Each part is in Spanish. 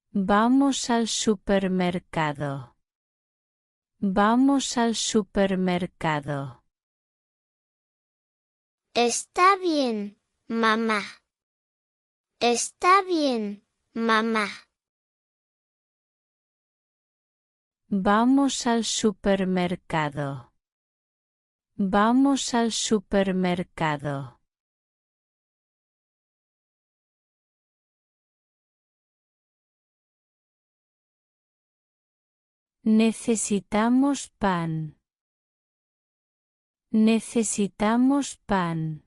Vamos al supermercado. Vamos al supermercado. Está bien, mamá. Está bien, mamá. Vamos al supermercado. Vamos al supermercado. Necesitamos pan. Necesitamos pan.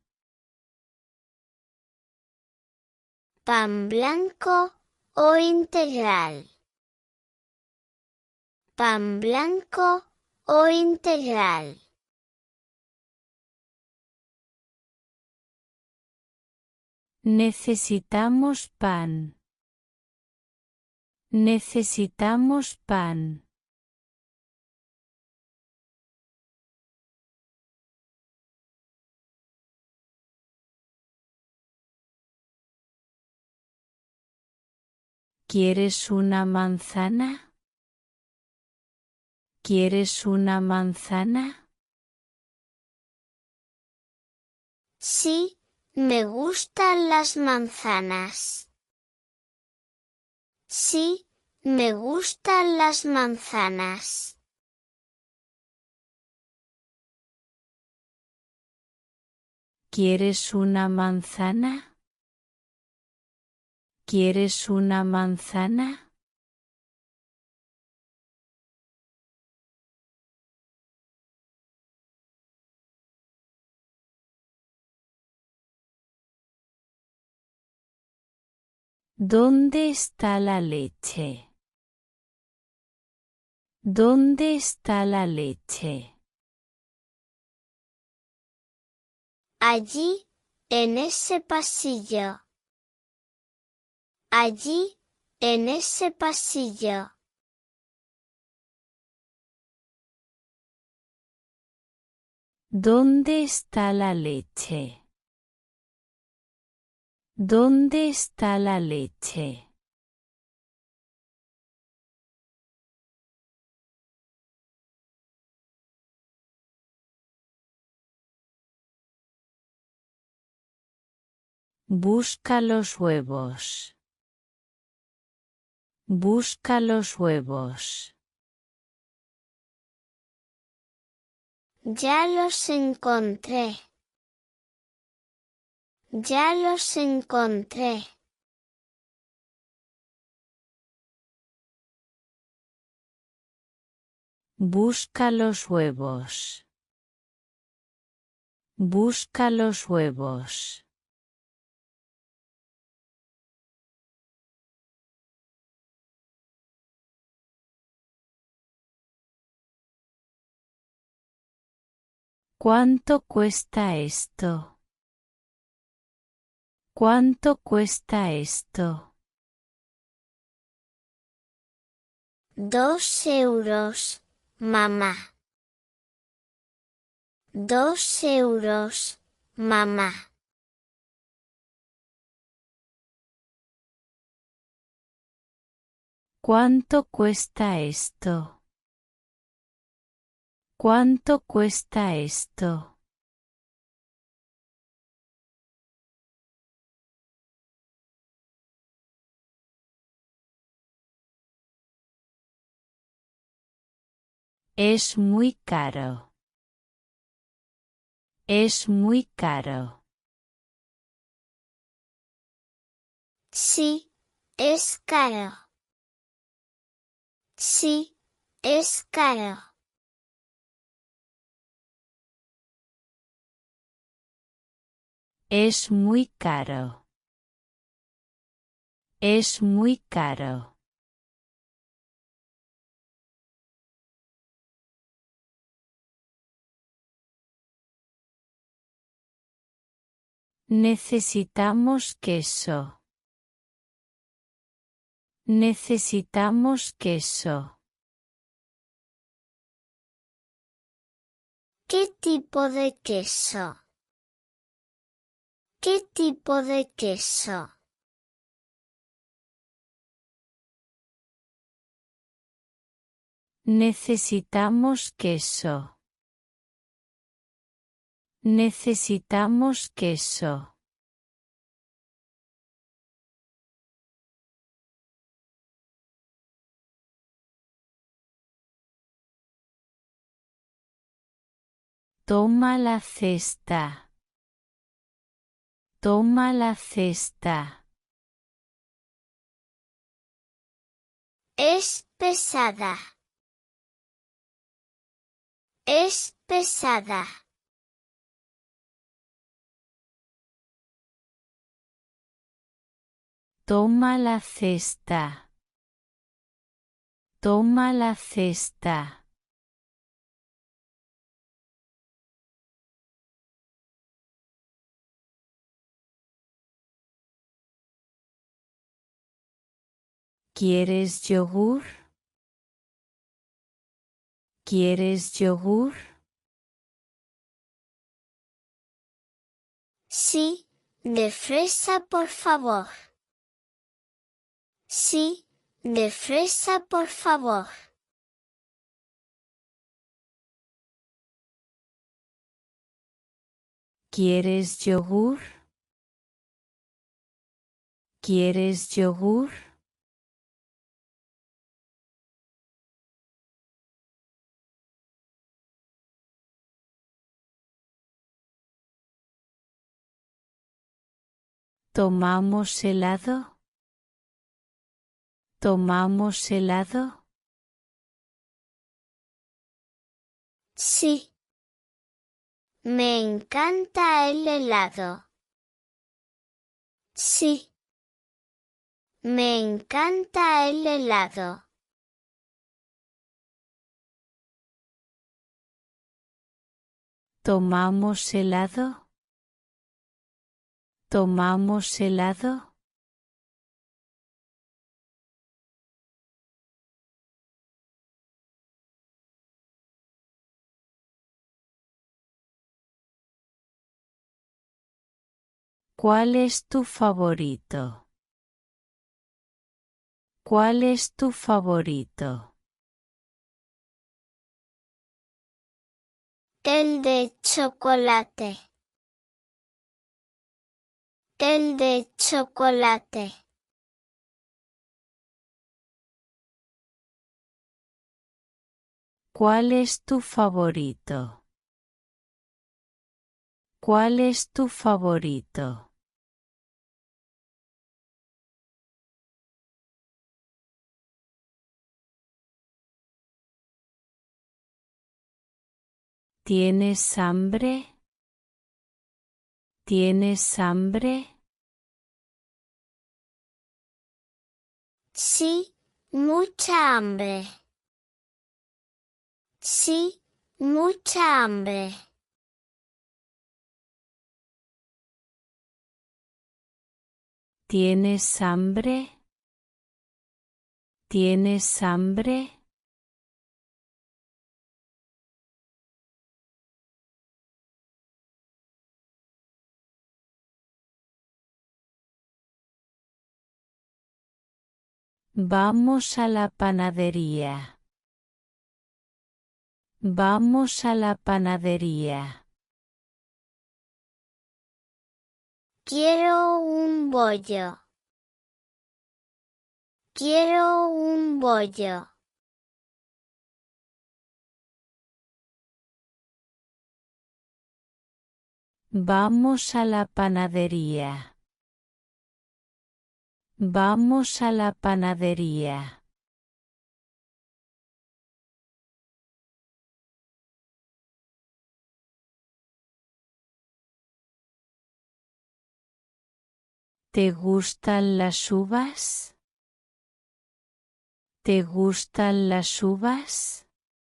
¿Pan blanco o integral? ¿Pan blanco o integral? Necesitamos pan. Necesitamos pan. ¿Quieres una manzana? ¿Quieres una manzana? Sí, me gustan las manzanas. Sí, me gustan las manzanas. ¿Quieres una manzana? ¿Quieres una manzana? ¿Dónde está la leche? ¿Dónde está la leche? Allí, en ese pasillo. Allí, en ese pasillo. ¿Dónde está la leche? ¿Dónde está la leche? Busca los huevos. Busca los huevos. Ya los encontré. Ya los encontré. Busca los huevos. Busca los huevos. ¿Cuánto cuesta esto? ¿Cuánto cuesta esto? 2 euros, mamá. 2 euros, mamá. ¿Cuánto cuesta esto? ¿Cuánto cuesta esto? Es muy caro. Es muy caro. Sí, es caro. Sí, es caro. Es muy caro. Es muy caro. Necesitamos queso. Necesitamos queso. ¿Qué tipo de queso? ¿Qué tipo de queso? Necesitamos queso. Necesitamos queso. Toma la cesta. Toma la cesta. Es pesada. Es pesada. Toma la cesta. Toma la cesta. ¿Quieres yogur? ¿Quieres yogur? Sí, de fresa por favor. Sí, de fresa por favor. ¿Quieres yogur? ¿Quieres yogur? ¿Tomamos helado? ¿Tomamos helado? Sí. Me encanta el helado. Sí. Me encanta el helado. ¿Tomamos helado? ¿Tomamos helado? ¿Cuál es tu favorito? ¿Cuál es tu favorito? El de chocolate. El de chocolate. ¿Cuál es tu favorito? ¿Cuál es tu favorito? ¿Tienes hambre? ¿Tienes hambre? Sí, mucha hambre. Sí, mucha hambre. ¿Tienes hambre? ¿Tienes hambre? Vamos a la panadería. Vamos a la panadería. Quiero un bollo. Quiero un bollo. Vamos a la panadería. Vamos a la panadería. ¿Te gustan las uvas? ¿Te gustan las uvas?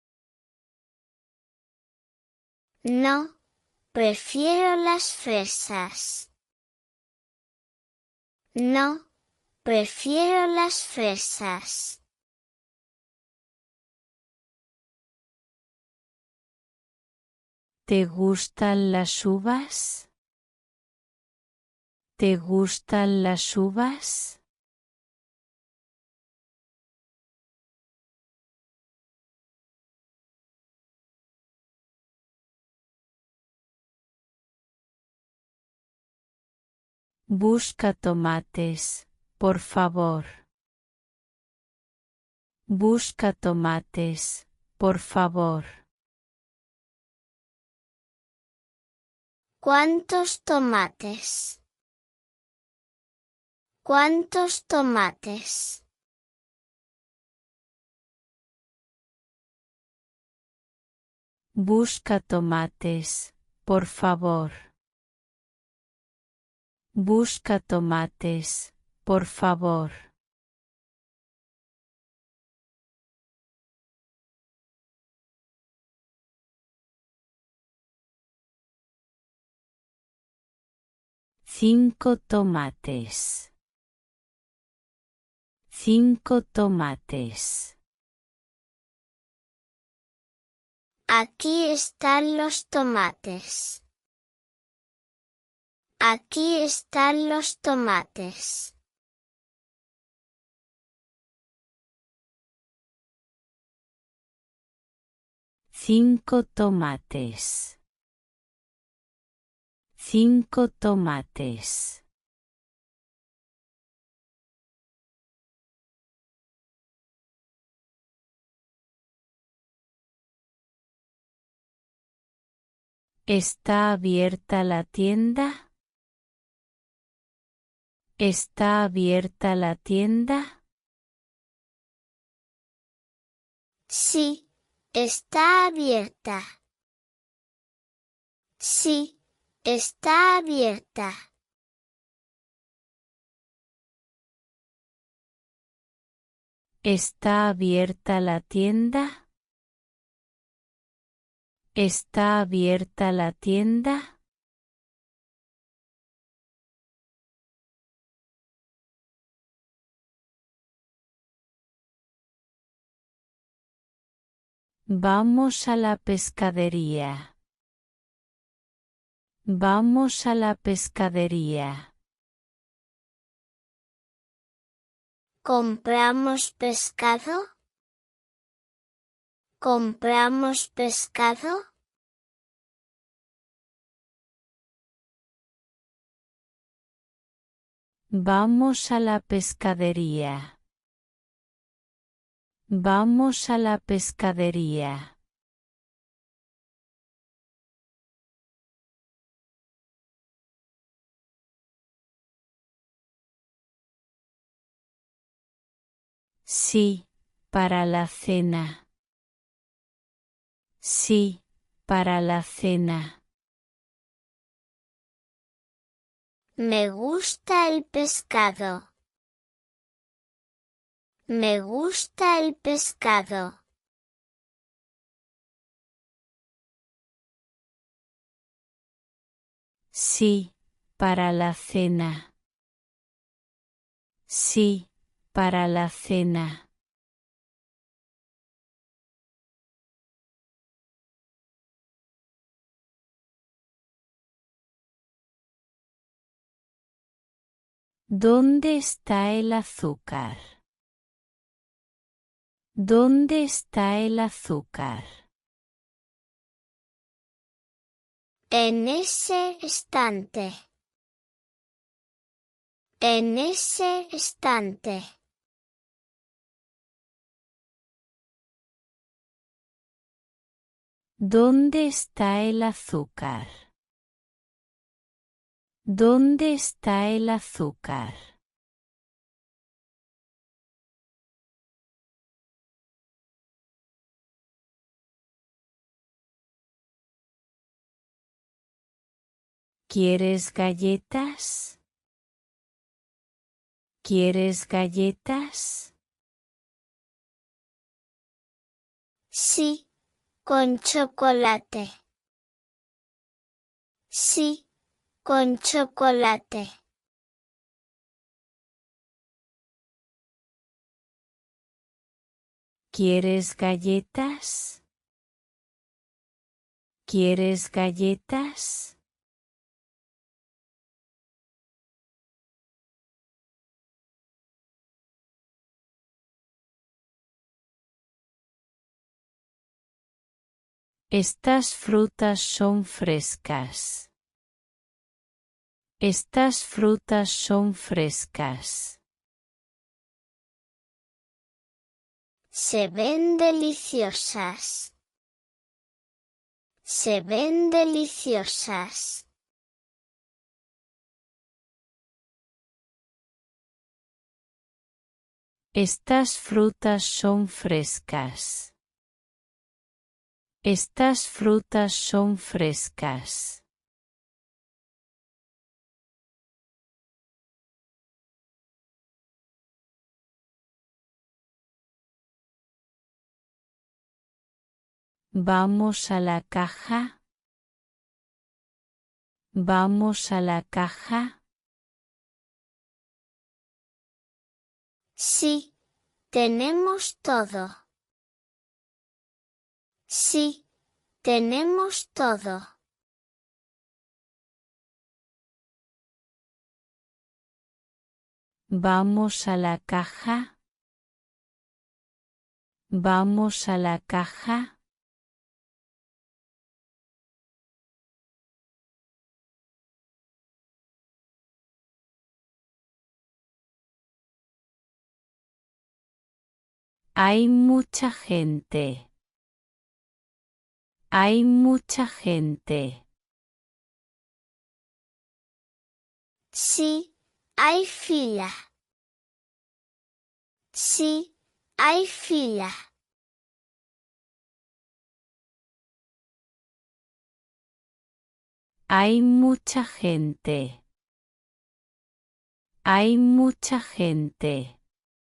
No, prefiero las fresas. No, prefiero las fresas. ¿Te gustan las uvas? ¿Te gustan las uvas? Busca tomates, por favor. Busca tomates, por favor. ¿Cuántos tomates? ¿Cuántos tomates? Busca tomates, por favor. Busca tomates, por favor. Cinco tomates. 5 tomates. Aquí están los tomates. Aquí están los tomates. Cinco tomates. 5 tomates. ¿Está abierta la tienda? ¿Está abierta la tienda? Sí, está abierta. Sí, está abierta. ¿Está abierta la tienda? ¿Está abierta la tienda? Vamos a la pescadería. Vamos a la pescadería. ¿Compramos pescado? ¿Compramos pescado? Vamos a la pescadería. Vamos a la pescadería. Sí, para la cena. Sí, para la cena. Me gusta el pescado. Me gusta el pescado. Sí, para la cena. Sí, para la cena. ¿Dónde está el azúcar? ¿Dónde está el azúcar? En ese estante. En ese estante. ¿Dónde está el azúcar? ¿Dónde está el azúcar? ¿Quieres galletas? ¿Quieres galletas? Sí, con chocolate. Sí, con chocolate. ¿Quieres galletas? ¿Quieres galletas? Estas frutas son frescas. Estas frutas son frescas. Se ven deliciosas. Se ven deliciosas. Estas frutas son frescas. Estas frutas son frescas. Vamos a la caja. Vamos a la caja. Sí, tenemos todo. Sí, tenemos todo. Vamos a la caja. Vamos a la caja. Hay mucha gente. Hay mucha gente. Sí, hay fila. Sí, hay fila. Hay mucha gente. Hay mucha gente.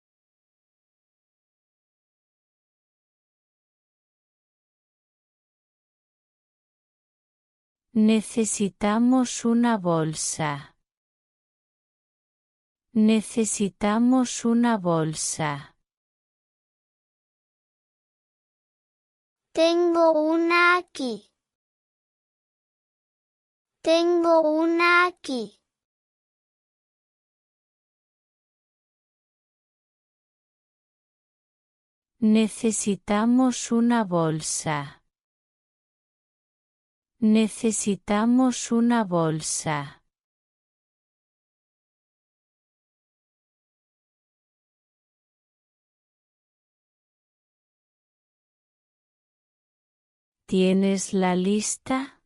Necesitamos una bolsa. Necesitamos una bolsa. Tengo una aquí. Tengo una aquí. Necesitamos una bolsa. Necesitamos una bolsa. ¿Tienes la lista?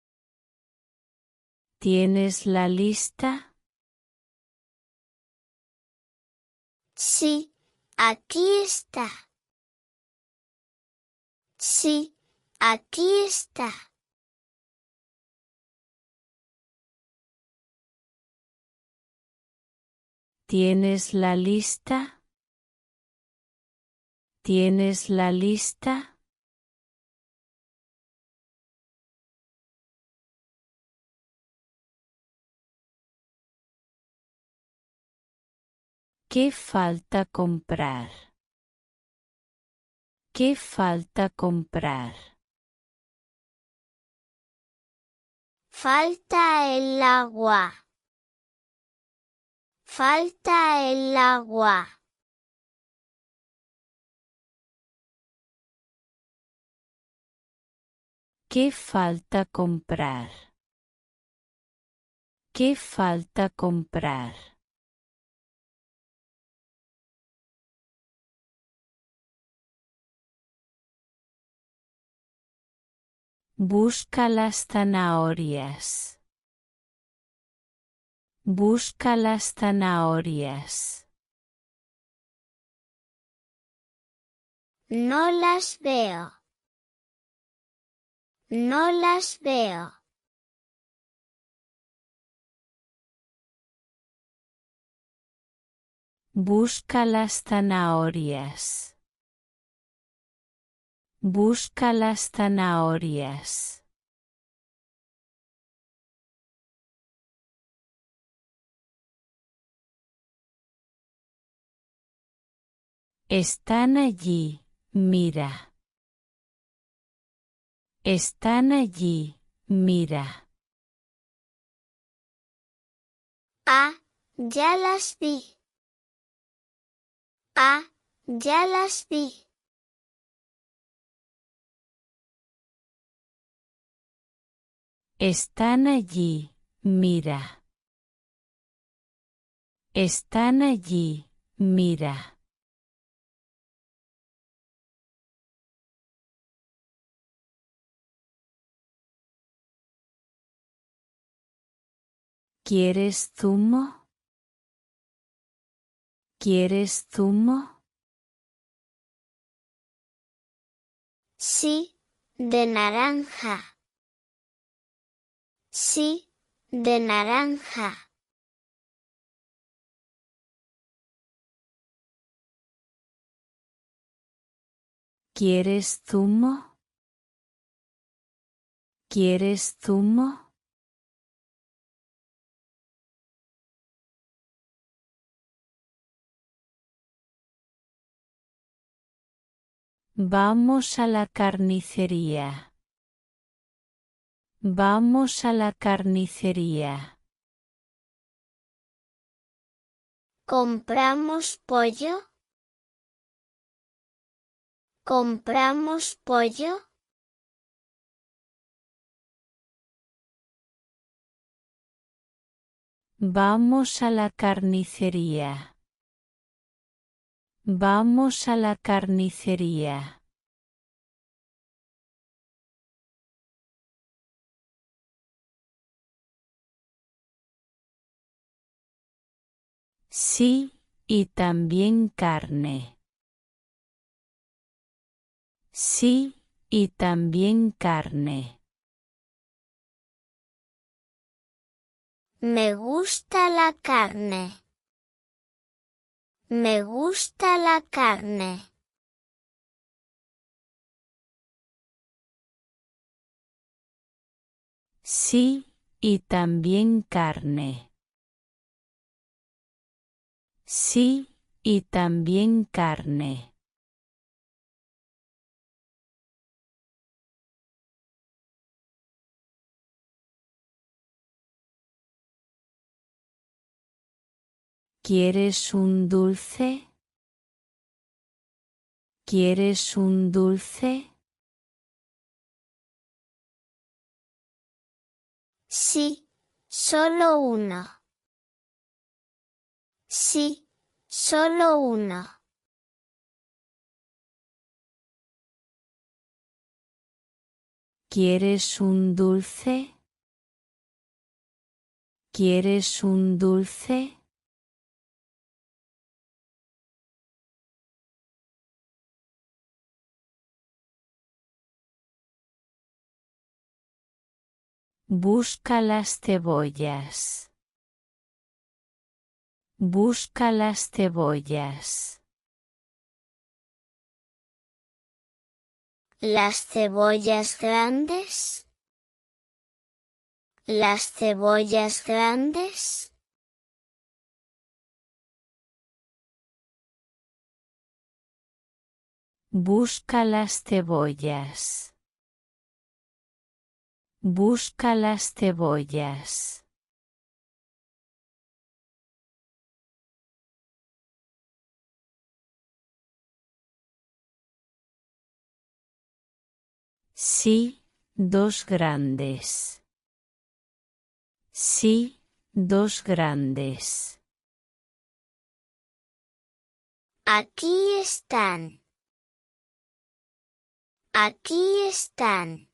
¿Tienes la lista? Sí, aquí está. Sí, aquí está. ¿Tienes la lista? ¿Tienes la lista? ¿Qué falta comprar? ¿Qué falta comprar? Falta el agua. Falta el agua. ¿Qué falta comprar? ¿Qué falta comprar? Busca las zanahorias. Busca las zanahorias. No las veo. No las veo. Busca las zanahorias. Busca las zanahorias. Están allí, mira. Están allí, mira. Ah, ya las vi. Ah, ya las vi. Están allí, mira. Están allí, mira. ¿Quieres zumo? ¿Quieres zumo? Sí, de naranja. Sí, de naranja. ¿Quieres zumo? ¿Quieres zumo? Vamos a la carnicería. Vamos a la carnicería. ¿Compramos pollo? ¿Compramos pollo? Vamos a la carnicería. Vamos a la carnicería. Sí, y también carne. Sí, y también carne. Me gusta la carne. Me gusta la carne. Sí, y también carne. Sí, y también carne. ¿Quieres un dulce? ¿Quieres un dulce? Sí, solo uno. Sí, solo uno. ¿Quieres un dulce? ¿Quieres un dulce? Busca las cebollas. Busca las cebollas. ¿Las cebollas grandes? ¿Las cebollas grandes? Busca las cebollas. Busca las cebollas. Sí, dos grandes. Sí, dos grandes. Aquí están. Aquí están.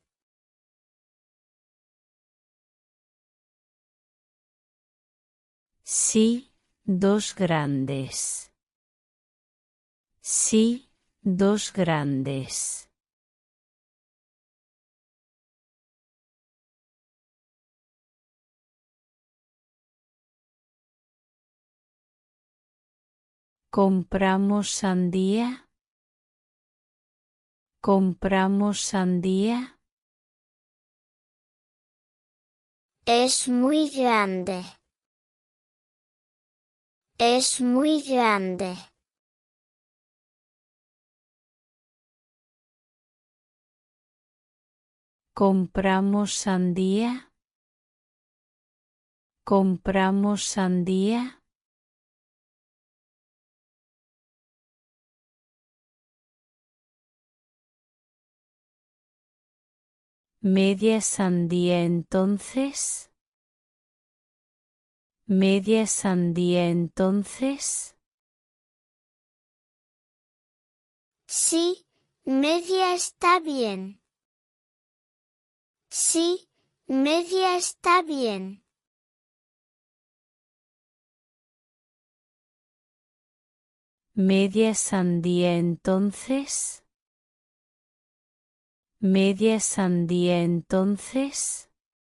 Sí, dos grandes. Sí, dos grandes. ¿Compramos sandía? ¿Compramos sandía? Es muy grande. Es muy grande. ¿Compramos sandía? ¿Compramos sandía? ¿Media sandía entonces? Media sandía entonces. Sí, media está bien. Sí, media está bien. Media sandía entonces. Media sandía entonces.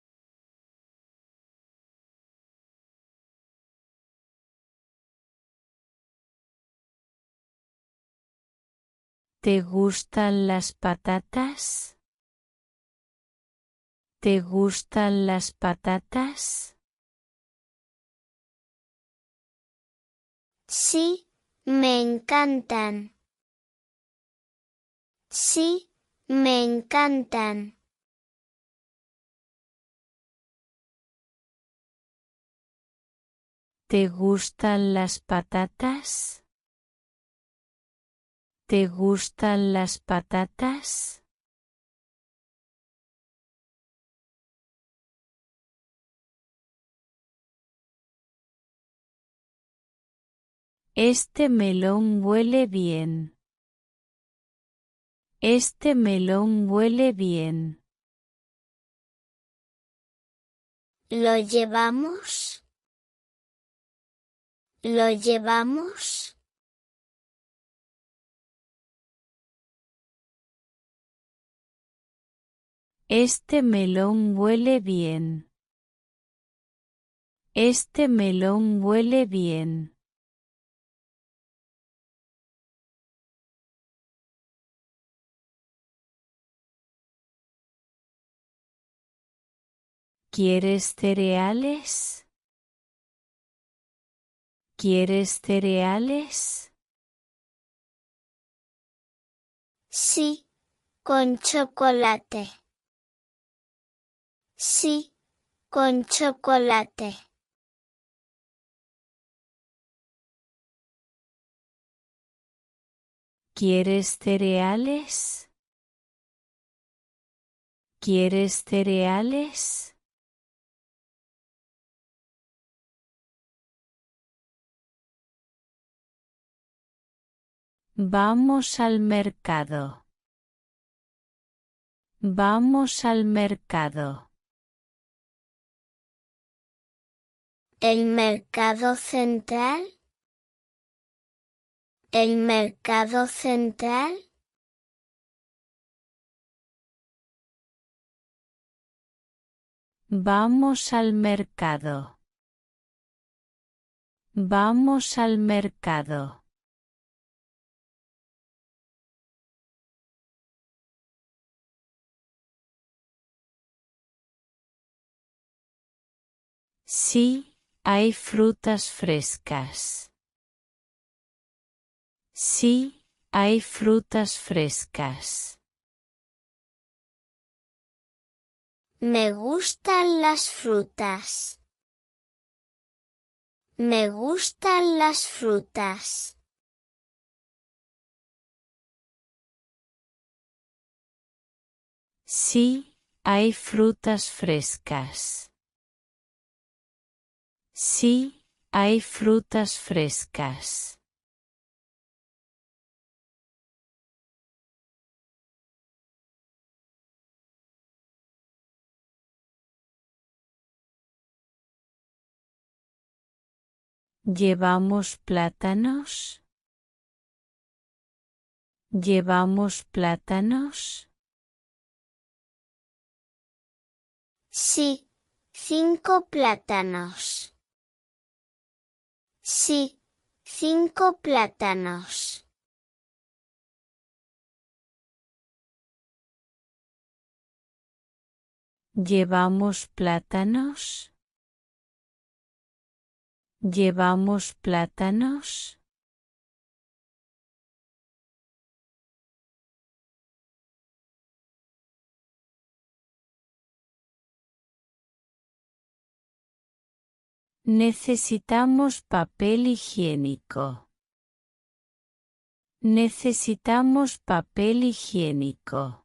¿Te gustan las patatas? ¿Te gustan las patatas? Sí, me encantan. Sí, me encantan. ¿Te gustan las patatas? ¿Te gustan las patatas? Este melón huele bien. Este melón huele bien. ¿Lo llevamos? ¿Lo llevamos? Este melón huele bien. Este melón huele bien. ¿Quieres cereales? ¿Quieres cereales? Sí, con chocolate. Sí, con chocolate. ¿Quieres cereales? ¿Quieres cereales? Vamos al mercado. Vamos al mercado. ¿El mercado central? ¿El mercado central? Vamos al mercado. Vamos al mercado. Sí, hay frutas frescas. Sí, hay frutas frescas. Me gustan las frutas. Me gustan las frutas. Sí, hay frutas frescas. Sí, hay frutas frescas. ¿Llevamos plátanos? ¿Llevamos plátanos? Sí, 5 plátanos. Sí, 5 plátanos. ¿Llevamos plátanos? ¿Llevamos plátanos? Necesitamos papel higiénico. Necesitamos papel higiénico.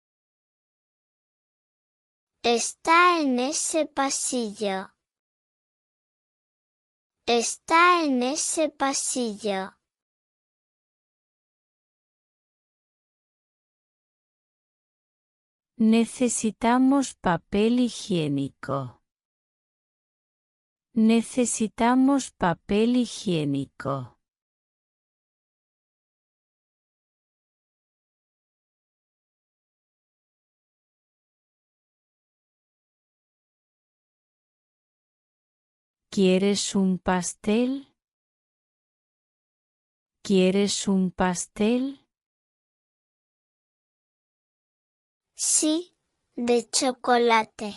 Está en ese pasillo. Está en ese pasillo. Necesitamos papel higiénico. Necesitamos papel higiénico. ¿Quieres un pastel? ¿Quieres un pastel? Sí, de chocolate.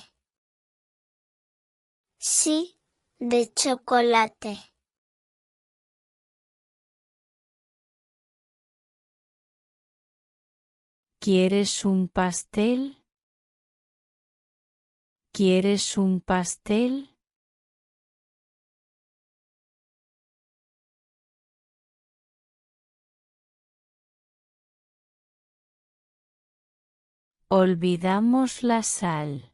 Sí, de chocolate. ¿Quieres un pastel? ¿Quieres un pastel? Olvidamos la sal.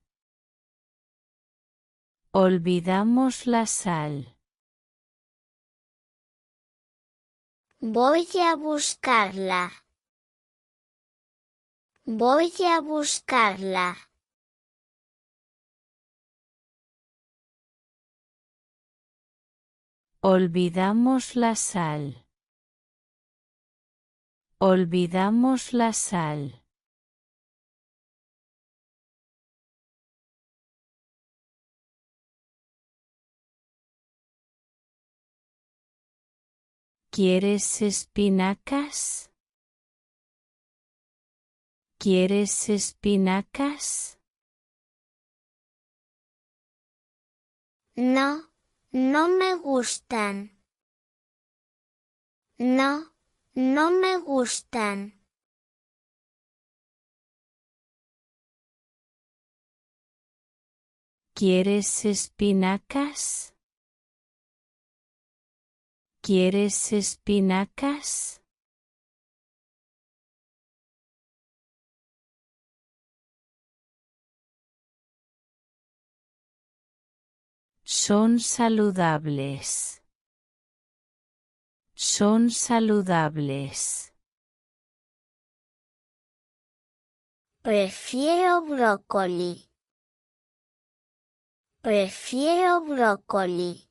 Olvidamos la sal. Voy a buscarla. Voy a buscarla. Olvidamos la sal. Olvidamos la sal. ¿Quieres espinacas? ¿Quieres espinacas? No, no me gustan. No, no me gustan. ¿Quieres espinacas? ¿Quieres espinacas? Son saludables. Son saludables. Prefiero brócoli. Prefiero brócoli.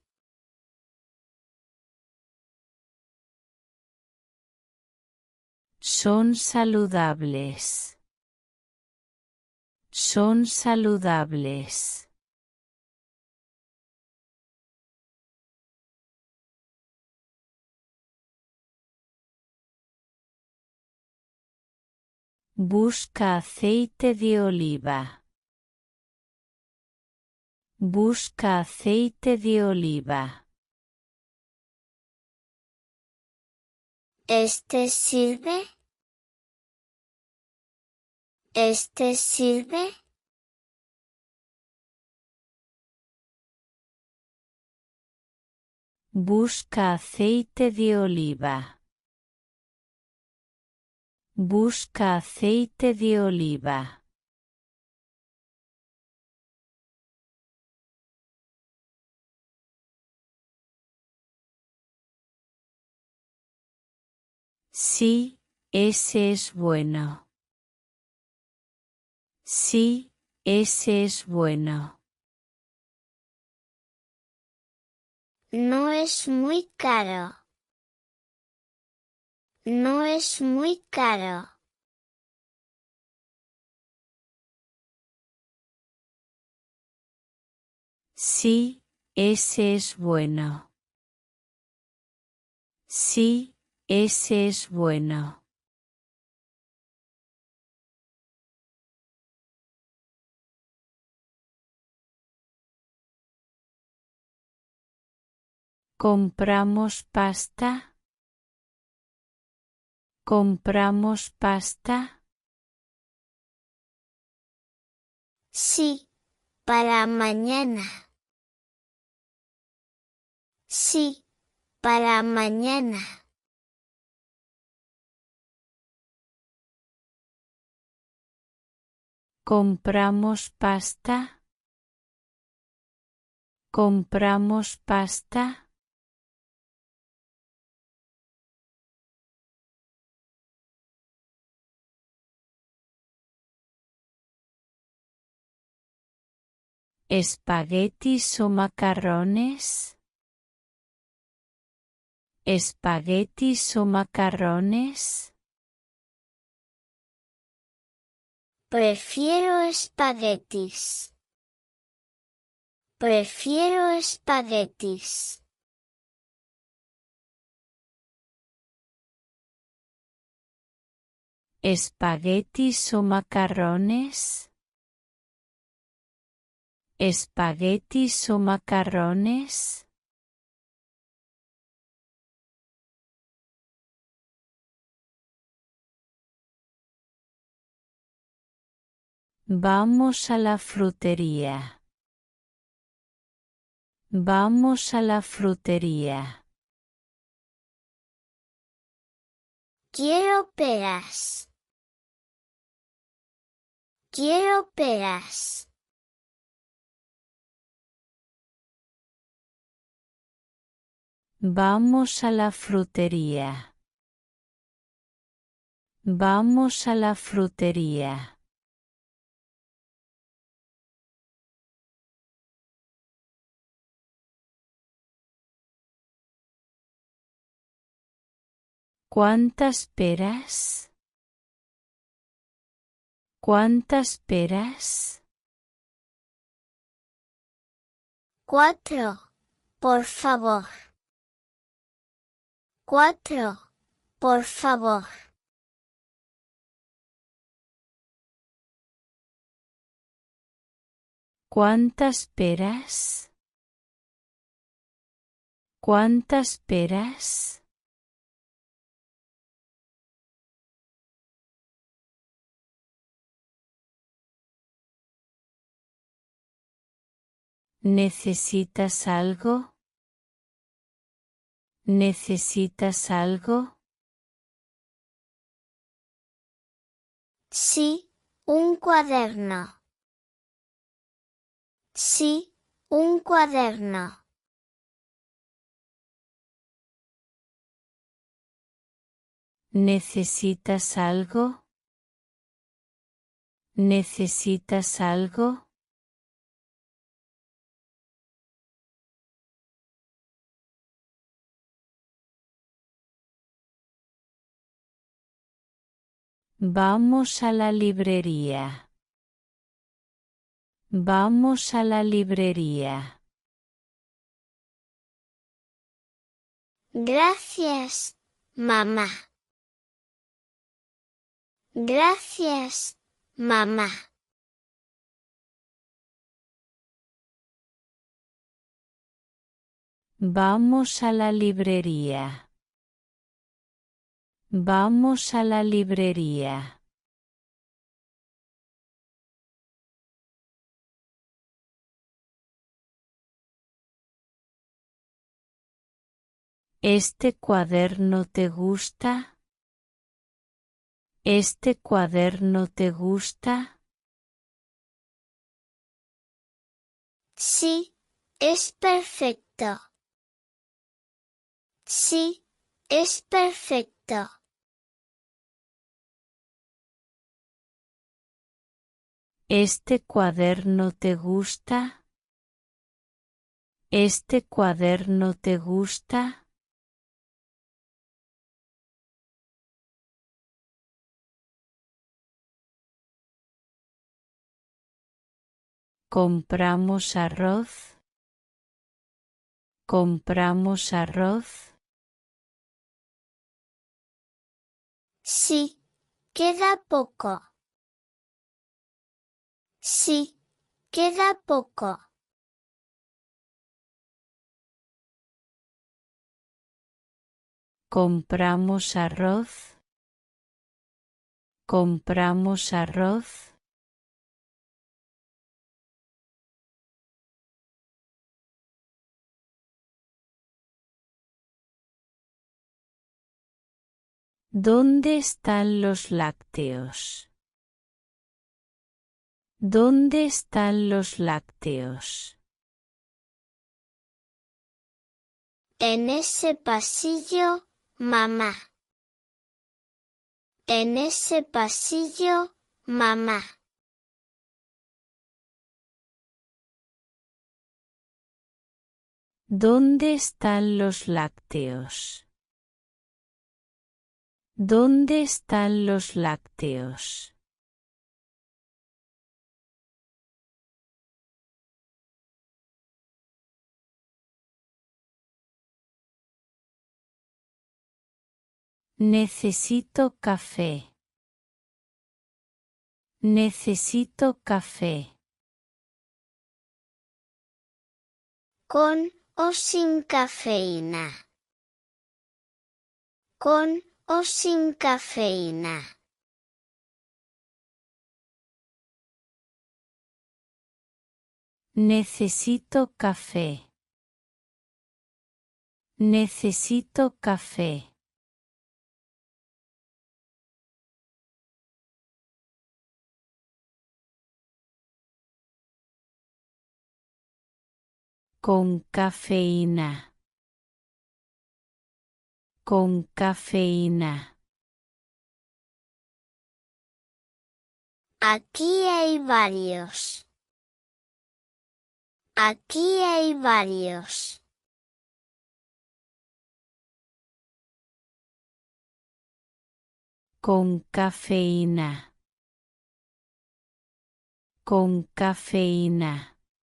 Son saludables. Son saludables. Busca aceite de oliva. Busca aceite de oliva. ¿Este sirve? ¿Este sirve? Busca aceite de oliva. Busca aceite de oliva. Sí, ese es bueno. Sí, ese es bueno. No es muy caro. No es muy caro. Sí, ese es bueno. Sí, ese es bueno. ¿Compramos pasta? ¿Compramos pasta? Sí, para mañana. Sí, para mañana. ¿Compramos pasta? ¿Compramos pasta? ¿Espaguetis o macarrones? ¿Espaguetis o macarrones? Prefiero espaguetis. Prefiero espaguetis. ¿Espaguetis o macarrones? ¿Espaguetis o macarrones? Vamos a la frutería. Vamos a la frutería. Quiero peras. Quiero peras. Vamos a la frutería. Vamos a la frutería. ¿Cuántas peras? ¿Cuántas peras? 4, por favor. 4, por favor. ¿Cuántas peras? ¿Cuántas peras? ¿Necesitas algo? ¿Necesitas algo? Sí, un cuaderno. Sí, un cuaderno. ¿Necesitas algo? ¿Necesitas algo? Vamos a la librería. Vamos a la librería. Gracias, mamá. Gracias, mamá. Vamos a la librería. Vamos a la librería. ¿Este cuaderno te gusta? ¿Este cuaderno te gusta? Sí, es perfecto. Sí, es perfecto. ¿Este cuaderno te gusta? ¿Este cuaderno te gusta? ¿Compramos arroz? ¿Compramos arroz? Sí, queda poco. Sí, queda poco. ¿Compramos arroz? ¿Compramos arroz? ¿Dónde están los lácteos? ¿Dónde están los lácteos? En ese pasillo, mamá. En ese pasillo, mamá. ¿Dónde están los lácteos? ¿Dónde están los lácteos? Necesito café. Necesito café. Con o sin cafeína. Con o sin cafeína. Necesito café. Necesito café. Con cafeína. Con cafeína. Aquí hay varios. Aquí hay varios. Con cafeína. Con cafeína.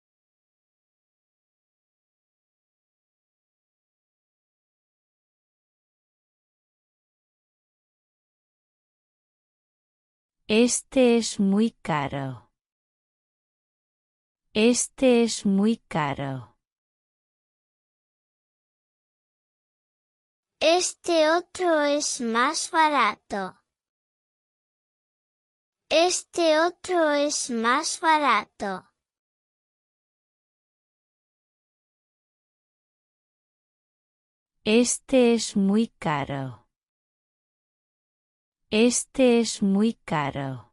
Este es muy caro. Este es muy caro. Este otro es más barato. Este otro es más barato. Este es muy caro. Este es muy caro.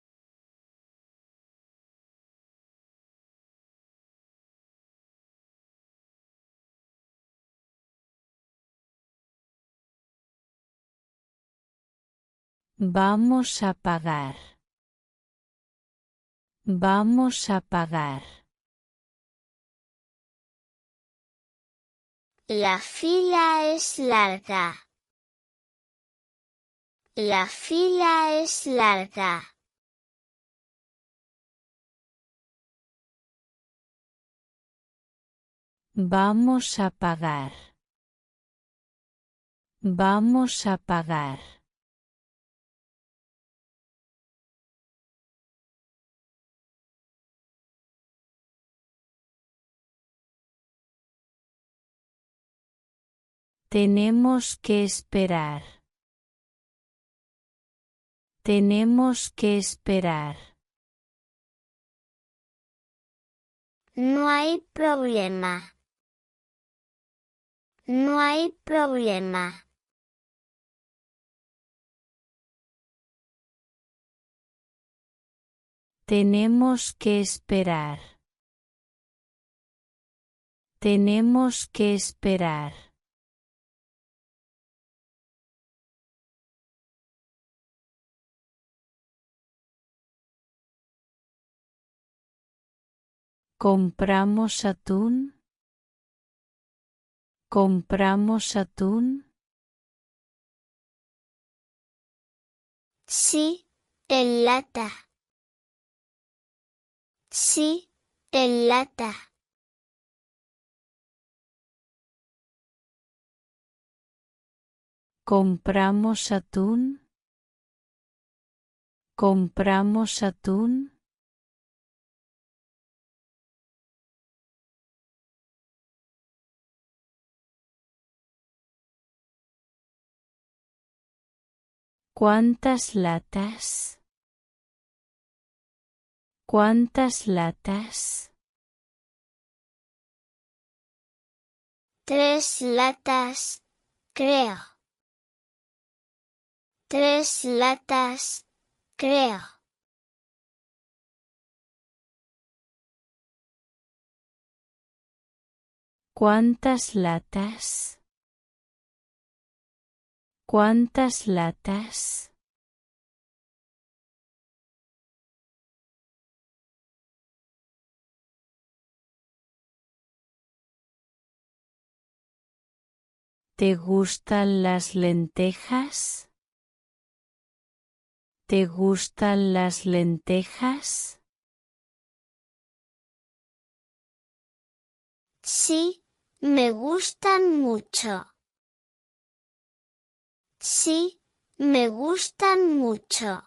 Vamos a pagar. Vamos a pagar. La fila es larga. La fila es larga. Vamos a pagar. Vamos a pagar. Tenemos que esperar. Tenemos que esperar. No hay problema. No hay problema. Tenemos que esperar. Tenemos que esperar. ¿Compramos atún? ¿Compramos atún? Sí, en lata. Sí, en lata. ¿Compramos atún? ¿Compramos atún? ¿Cuántas latas? ¿Cuántas latas? 3 latas, creo. 3 latas, creo. ¿Cuántas latas? ¿Cuántas latas? ¿Te gustan las lentejas? ¿Te gustan las lentejas? Sí, me gustan mucho. Sí, me gustan mucho.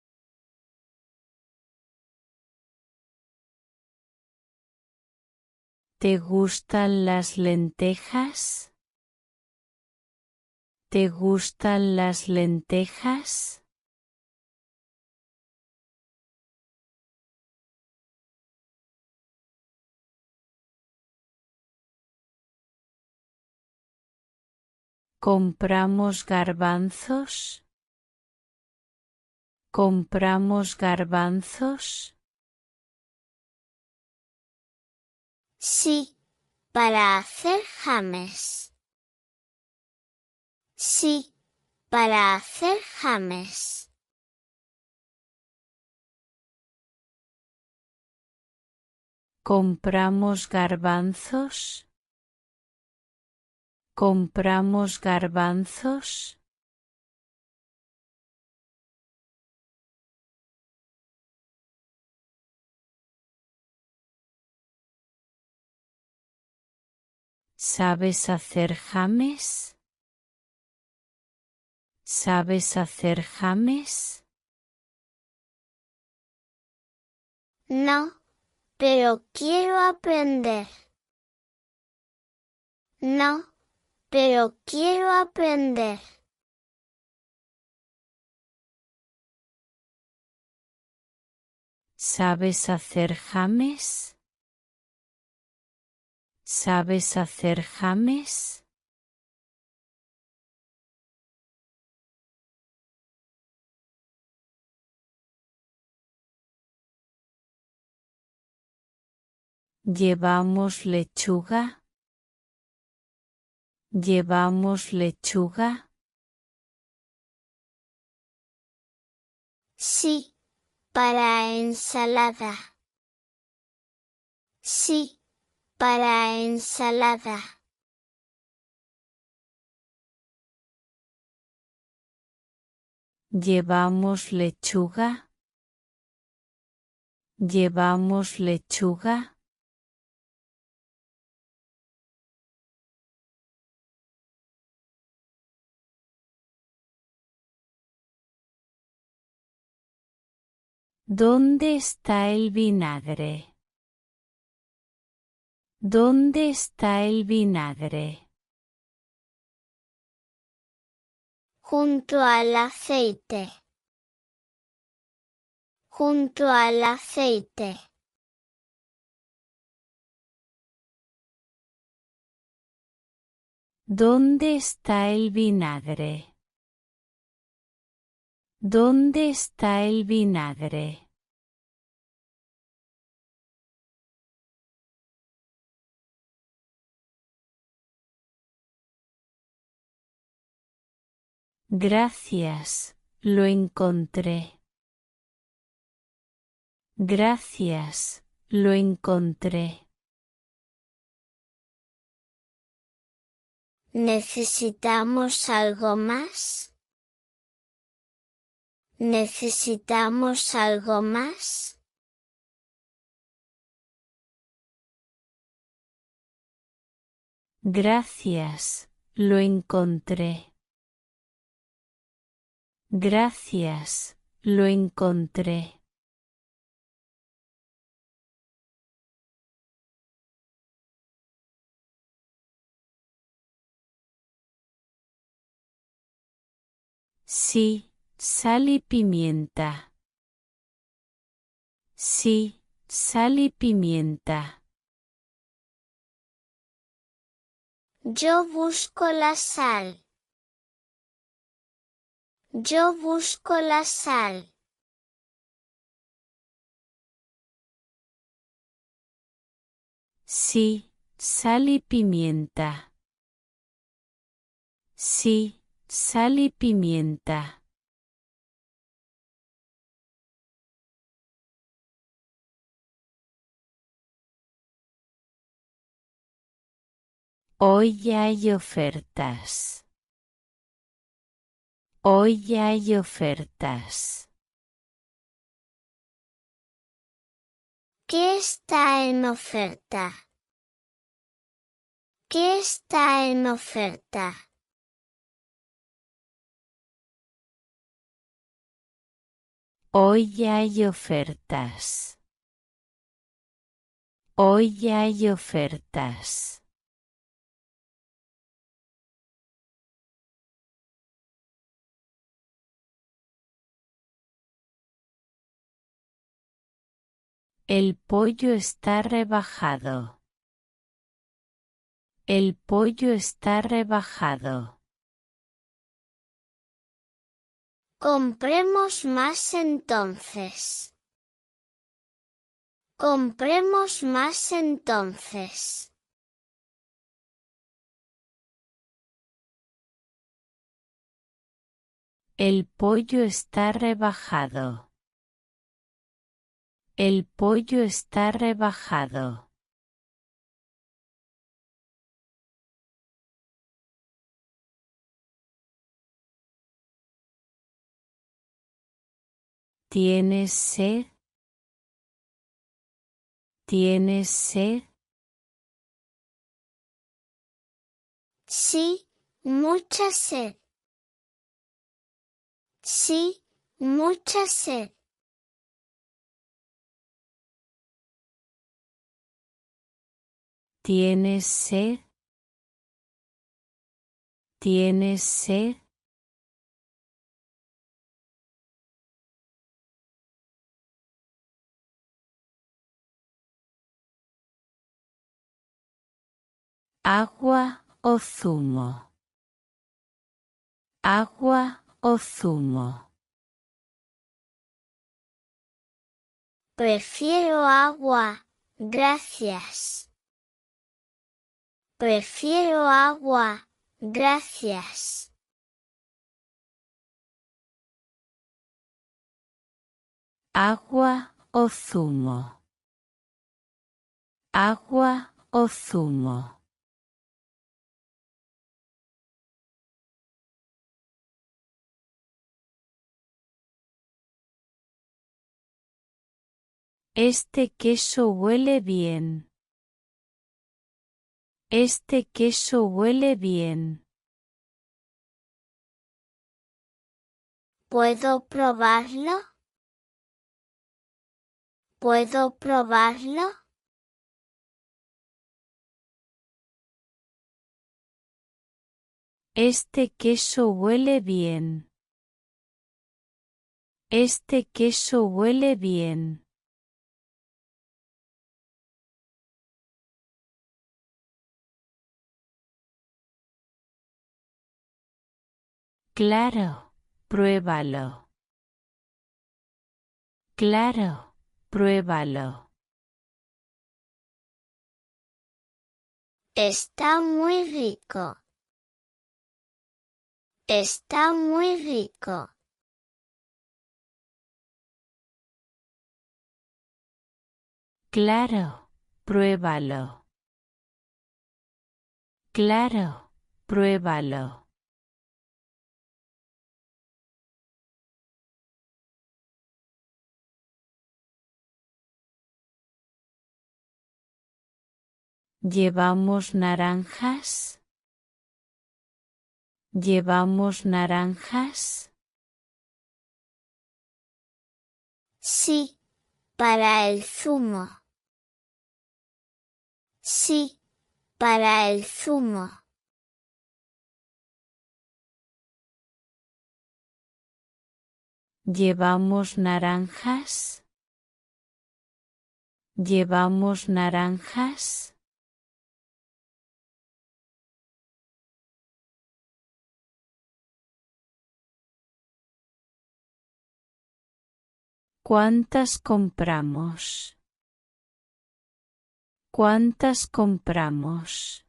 ¿Te gustan las lentejas? ¿Te gustan las lentejas? ¿Compramos garbanzos? ¿Compramos garbanzos? Sí, para hacer james. Sí, para hacer james. ¿Compramos garbanzos? ¿Compramos garbanzos? ¿Sabes hacer james? ¿Sabes hacer james? No, pero quiero aprender. No, pero quiero aprender. ¿Sabes hacer james? ¿Sabes hacer james? ¿Llevamos lechuga? ¿Llevamos lechuga? Sí, para ensalada. Sí, para ensalada. ¿Llevamos lechuga? ¿Llevamos lechuga? ¿Dónde está el vinagre? ¿Dónde está el vinagre? Junto al aceite. Junto al aceite. ¿Dónde está el vinagre? ¿Dónde está el vinagre? Gracias, lo encontré. Gracias, lo encontré. ¿Necesitamos algo más? ¿Necesitamos algo más? Gracias, lo encontré. Gracias, lo encontré. Sí, sal y pimienta. Sí, sal y pimienta. Yo busco la sal. Yo busco la sal. Sí, sal y pimienta. Sí, sal y pimienta. Hoy hay ofertas. Hoy hay ofertas. ¿Qué está en oferta? ¿Qué está en oferta? Hoy hay ofertas. Hoy hay ofertas. El pollo está rebajado. El pollo está rebajado. Compremos más entonces. Compremos más entonces. El pollo está rebajado. El pollo está rebajado. ¿Tienes sed? ¿Tienes sed? Sí, mucha sed. Sí, mucha sed. ¿Tienes sed? ¿Tienes sed? ¿Agua o zumo? ¿Agua o zumo? Prefiero agua, gracias. Prefiero agua, gracias. ¿Agua o zumo? ¿Agua o zumo? Este queso huele bien. Este queso huele bien. ¿Puedo probarlo? ¿Puedo probarlo? Este queso huele bien. Este queso huele bien. Claro, pruébalo. Claro, pruébalo. Está muy rico. Está muy rico. Claro, pruébalo. Claro, pruébalo. ¿Llevamos naranjas? ¿Llevamos naranjas? Sí, para el zumo. Sí, para el zumo. ¿Llevamos naranjas? ¿Llevamos naranjas? ¿Cuántas compramos? ¿Cuántas compramos?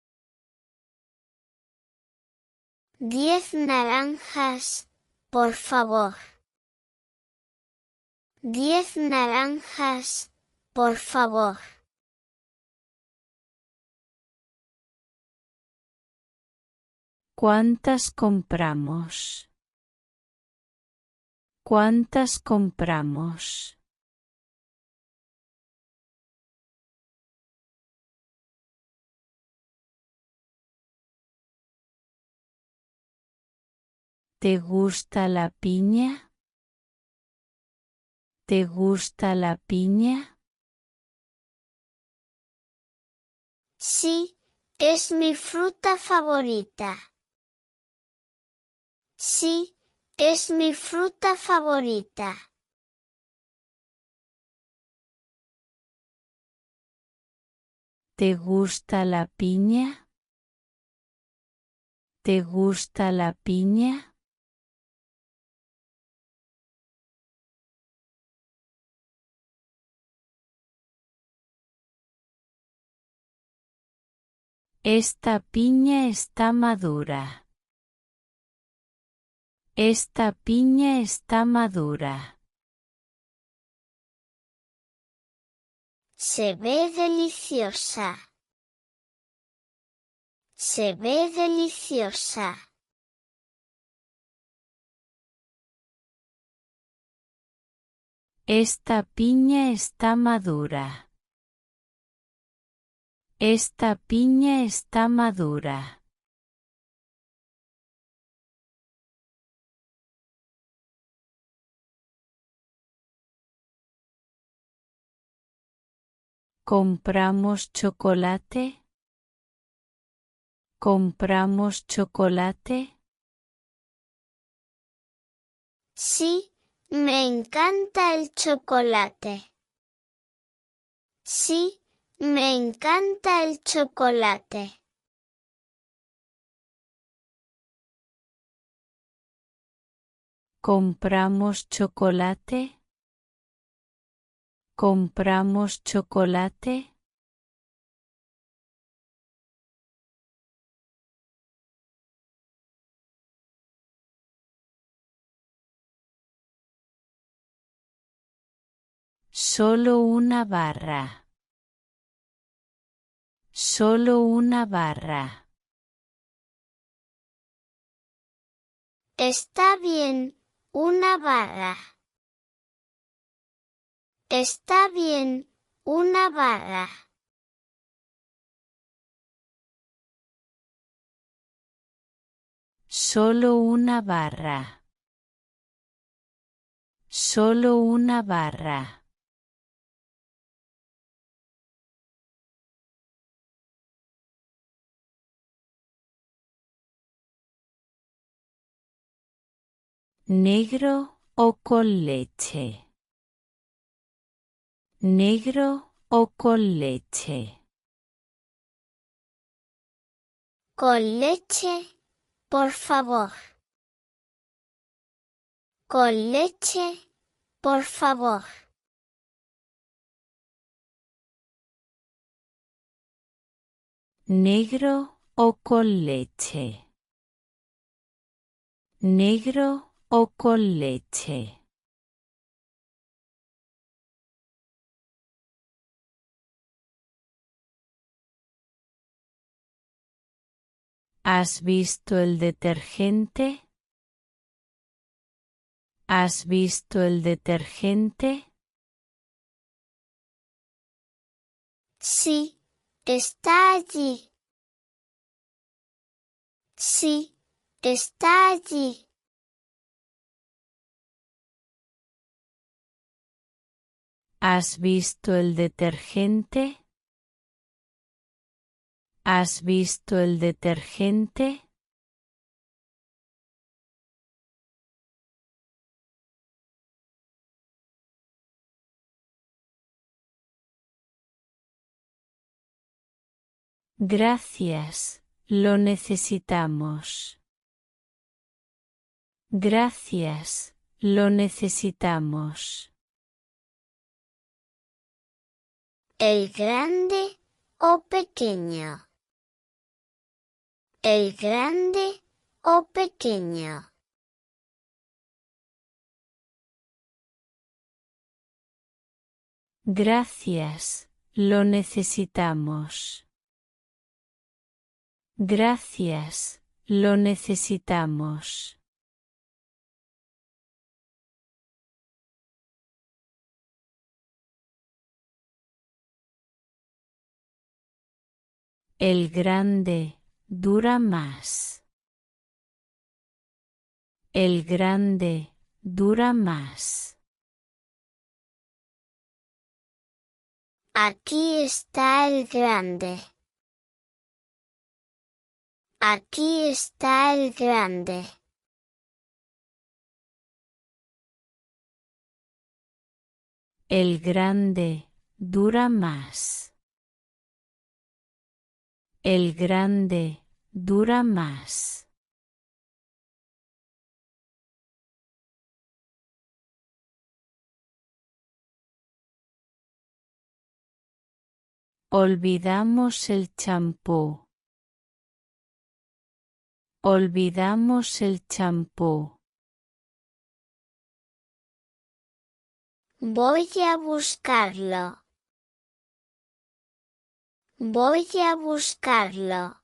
10 naranjas, por favor. 10 naranjas, por favor. ¿Cuántas compramos? ¿Cuántas compramos? ¿Te gusta la piña? ¿Te gusta la piña? Sí, es mi fruta favorita. Sí, es mi fruta favorita. ¿Te gusta la piña? ¿Te gusta la piña? Esta piña está madura. Esta piña está madura. Se ve deliciosa. Se ve deliciosa. Esta piña está madura. Esta piña está madura. ¿Compramos chocolate? ¿Compramos chocolate? Sí, me encanta el chocolate. Sí, me encanta el chocolate. ¿Compramos chocolate? ¿Compramos chocolate? Solo una barra. Solo una barra. Está bien, una barra. Está bien, una barra. Solo una barra. Solo una barra. ¿Negro o con leche? ¿Negro o con leche? Con leche, por favor. Con leche, por favor. ¿Negro o con leche? ¿Negro o con leche? ¿Has visto el detergente? ¿Has visto el detergente? Sí, está allí. Sí, está allí. ¿Has visto el detergente? ¿Has visto el detergente? Gracias, lo necesitamos. Gracias, lo necesitamos. ¿El grande o pequeño? ¿El grande o pequeño? Gracias, lo necesitamos. Gracias, lo necesitamos. El grande dura más. El grande dura más. Aquí está el grande. Aquí está el grande. El grande dura más. El grande dura más. Olvidamos el champú. Olvidamos el champú. Voy a buscarlo. Voy a buscarlo.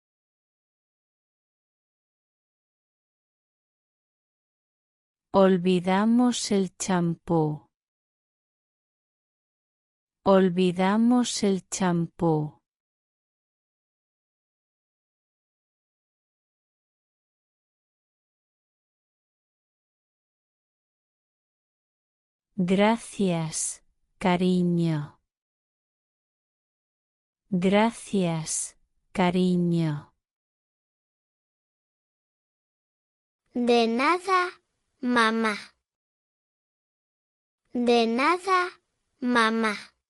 Olvidamos el champú. Olvidamos el champú. Gracias, cariño. Gracias, cariño. De nada, mamá. De nada, mamá.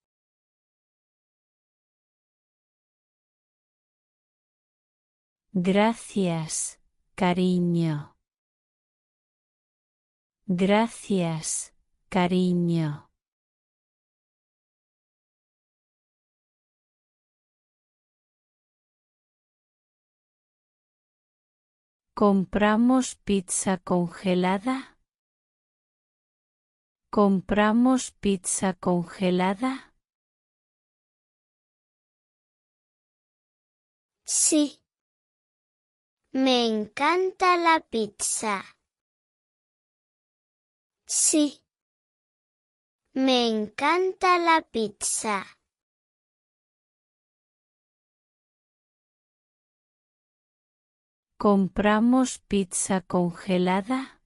Gracias, cariño. Gracias, cariño. ¿Compramos pizza congelada? ¿Compramos pizza congelada? Sí. Me encanta la pizza. Sí. Me encanta la pizza. ¿Compramos pizza congelada?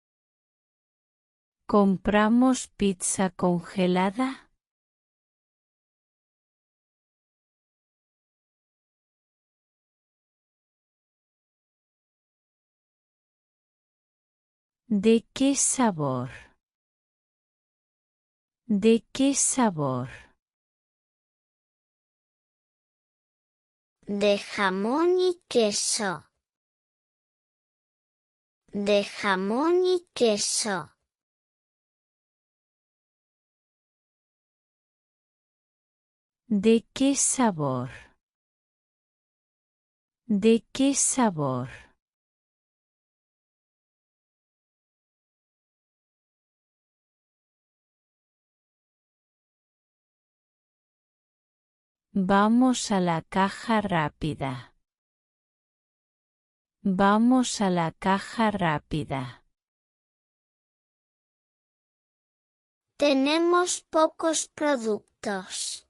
¿Compramos pizza congelada? ¿De qué sabor? ¿De qué sabor? De jamón y queso. De jamón y queso. ¿De qué sabor? ¿De qué sabor? Vamos a la caja rápida. Vamos a la caja rápida. Tenemos pocos productos.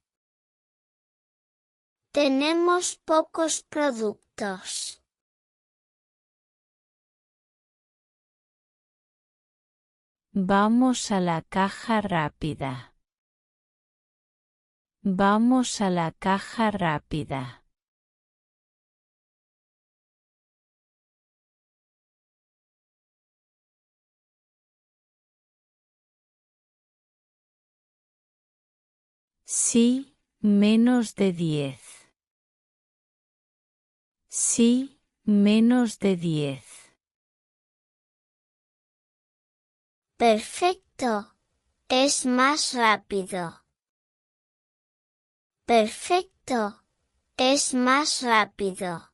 Tenemos pocos productos. Vamos a la caja rápida. Vamos a la caja rápida. Sí, menos de 10. Sí, menos de 10. Perfecto. Es más rápido. Perfecto. Es más rápido.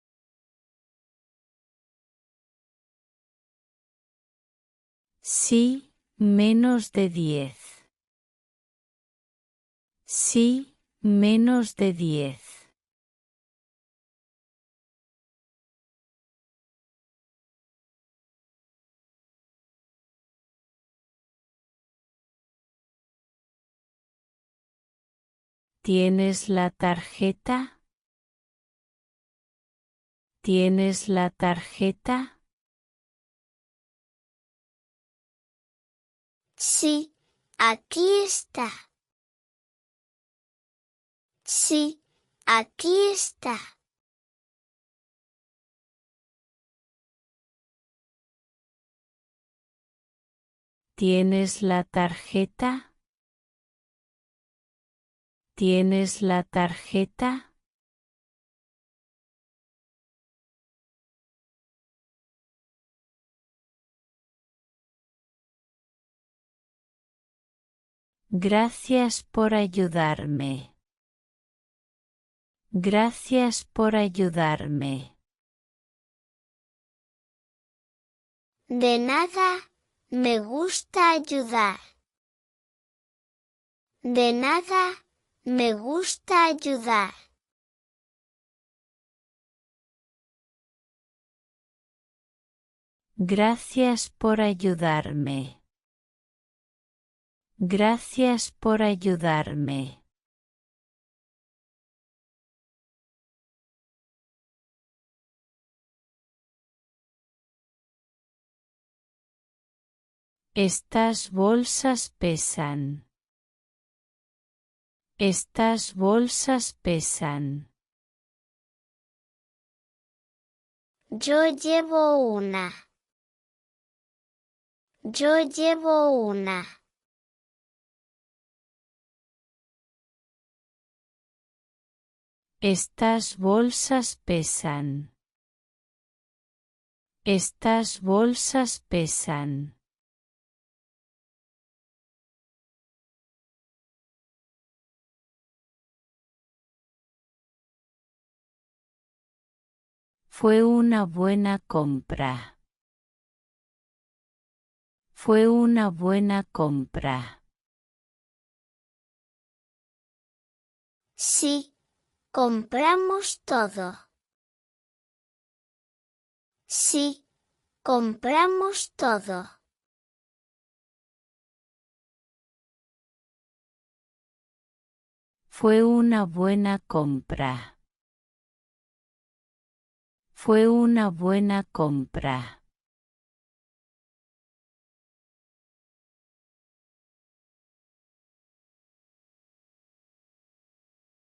Sí, menos de 10. Sí, menos de 10. ¿Tienes la tarjeta? ¿Tienes la tarjeta? Sí, aquí está. Sí, aquí está. ¿Tienes la tarjeta? ¿Tienes la tarjeta? Gracias por ayudarme. Gracias por ayudarme. De nada, me gusta ayudar. De nada, me gusta ayudar. Gracias por ayudarme. Gracias por ayudarme. Estas bolsas pesan. Estas bolsas pesan. Yo llevo una. Yo llevo una. Estas bolsas pesan. Estas bolsas pesan. Fue una buena compra. Fue una buena compra. Sí, compramos todo. Sí, compramos todo. Fue una buena compra. Fue una buena compra.